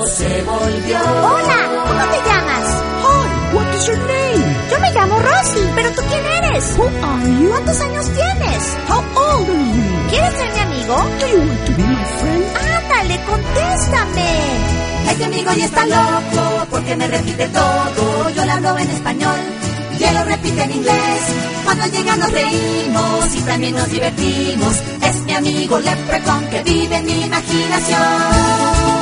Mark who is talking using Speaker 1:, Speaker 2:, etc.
Speaker 1: loco se volvió.
Speaker 2: Hola, ¿cómo te llamas?
Speaker 3: Hi, what is your name?
Speaker 2: Yo me llamo Rosy, ¿pero tú quién eres?
Speaker 3: Who are you?
Speaker 2: ¿Cuántos años tienes?
Speaker 3: How old are you?
Speaker 2: ¿Quieres ser mi amigo?
Speaker 3: Do you want to be my friend?
Speaker 2: Ándale, contéstame.
Speaker 1: Este amigo ya está loco porque me repite todo. Yo le hablo en español y él lo repite en inglés. Cuando llega nos reímos y también nos divertimos. Es mi amigo Leprechaun que vive en mi imaginación.